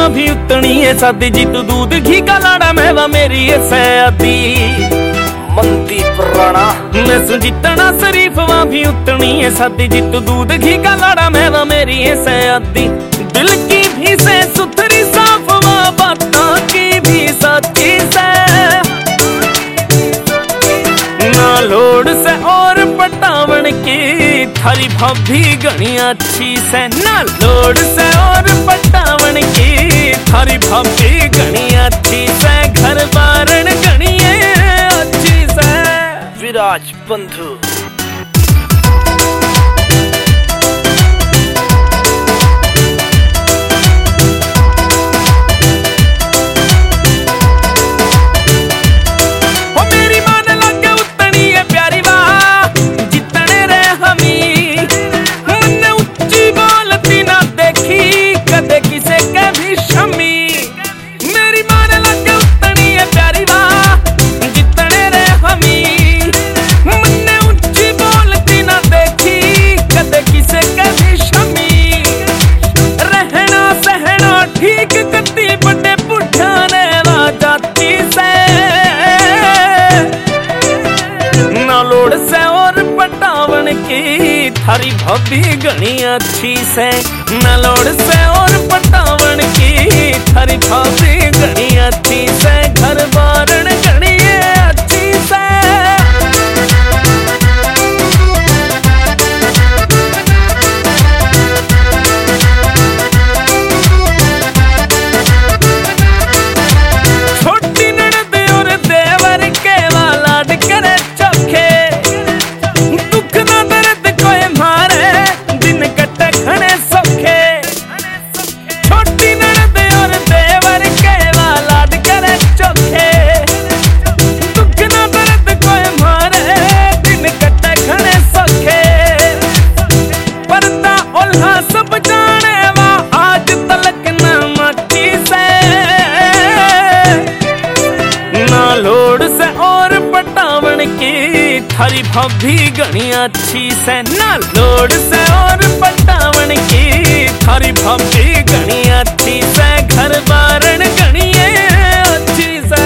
भी उतनी है सादी जी तू दूध घी का लाड़ा मेवा मेरी है सयादी मंदी पुराना मैं सुजीतना शरीफ वहाँ भी उतनी है सादी जी तू दूध घी का लाड़ा मेवा मेरी है सयादी दिल की भी से सुथरी साफ वहाँ बातों की भी सच्ची से ना लोड से और पटावन की थारी भाभी घनी अच्छी से ना लोड से और पटावन की थारी भाभी घनी अच्छी से घर बारण घनी अच्छी से विराज बंधु थारी भाभी घनी अच्छी से न लोड से और पटावन की थारी भाभी घनी अच्छी से घर बारण घनी अच्छी से छोटी ननद और देवर के लाड करे चोखे दुख ना दर्द कोई मारे दिन कटे खने सौखे छोटी ननद और देवर के लाड करे चोखे दुख ना दर्द कोई मारे दिन कटे खने सौखे पर्दा ओल्हा सब जाने वा आज तलक न मची से ना लोड से और पटावन की थारी भाभी घनी अच्छी से ना लोड से और पटावन की थारी भाभी घनी अच्छी से घर बारण घनी अच्छी से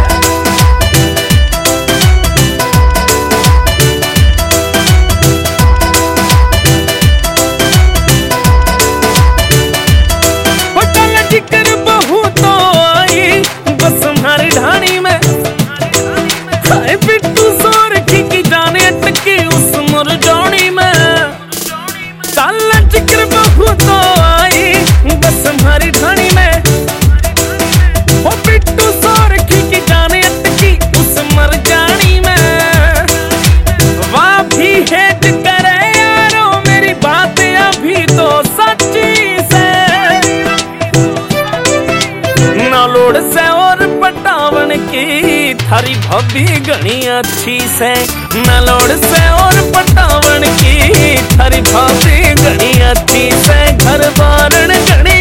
होटल जिक्र बहू तो आई बस हमारी ढाणी में खाए पिट्टू सोर की जाने अटकी उस मुरझानी में काला जिक्र बहू तो आई बस हमारी ढाणी में हो पिट्टू सोर की जाने अटकी उस मुरझानी में वाह भी हेट करे यारो मेरी बात अभी तो सच्ची से ना लोड से और पटावन की थारी भाभी घनी अच्छी से न लोड से और पटावन की थारी भाभी घनी अच्छी से घर बारण घनी